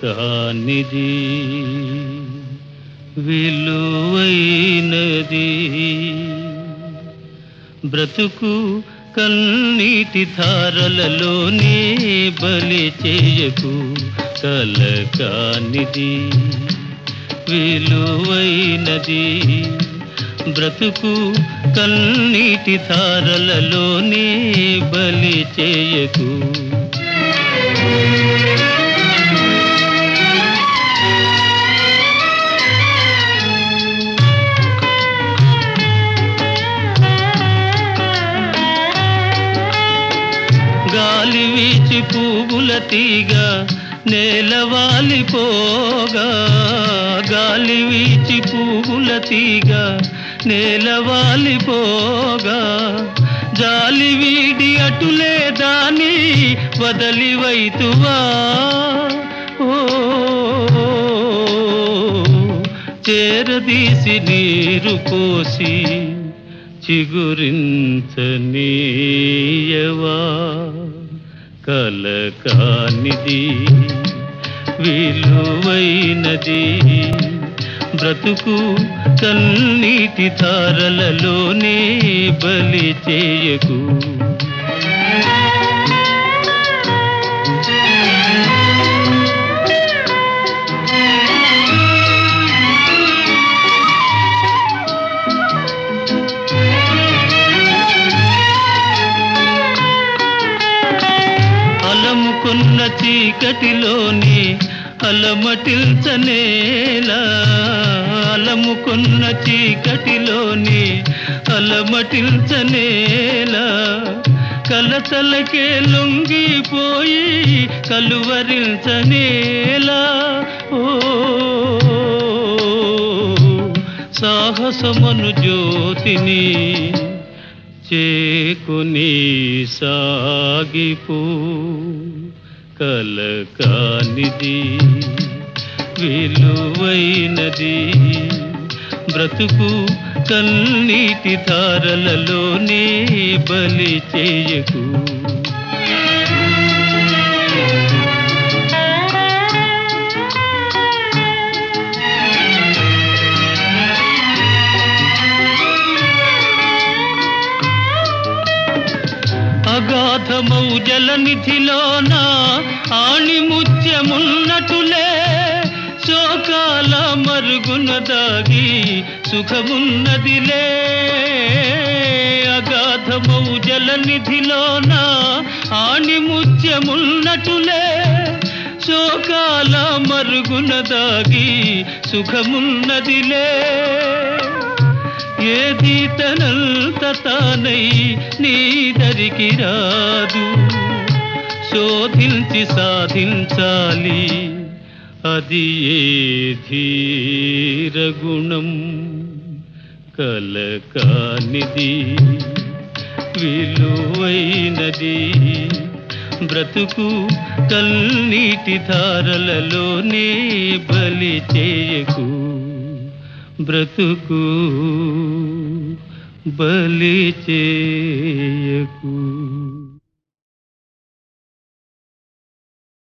కానిది విలువైనది బ్రతుకు కన్నీటి ధారలలోనే బలి చేయకు కల కానిది విలువైనది బ్రతుకు కన్నీటి ధారలలోనే బలి చేయకు గాలి వీచి పువ్వుల తీగ నేలవాలిపోగా గాలి వీచి పువ్వుల తీగ నేలవాలిపోగా జాలి వీడి అటులే దాని వదలివైతువా ఓ చేరదీసి నీరు పోసి చిగురించనీయవా కల కానిది విలువైనది బ్రతుకు కన్నీటి ధారలలోనే బలి చేయకు అలముకున్న చీకటిలోని అలమటిల్చనేలా అలముకున్న చీకటిలోని అలమటిల్చనేలా కలతలకే లొంగిపోయి కలువరించనేలా ఓ సాహసమను జ్యోతిని చేకుని సాగిపో కల కానిది విలువైనది బ్రతుకు కన్నీటి ధారలలోనే బలి చేయకు అగాధమౌ జలనిధిలోన ఆణిముత్యమున్నటులే శోకాల మరుగున దాగి సుఖమున్నదిలే అగాధమౌ జలనిధిలోన ఆణిముత్యమున్నటులే శోకాల మరుగున దాగి సుఖమున్నదిలే ఏది తనంత తానై నీ దరికి రాదు శోధించి సాధించాలి అది ఏ ధీరగుణం కల కానిది విలువైనది బ్రతుకు కన్నీటి ధారలలోనే బలి చేయకు బ్రతుకు బలి చేయకు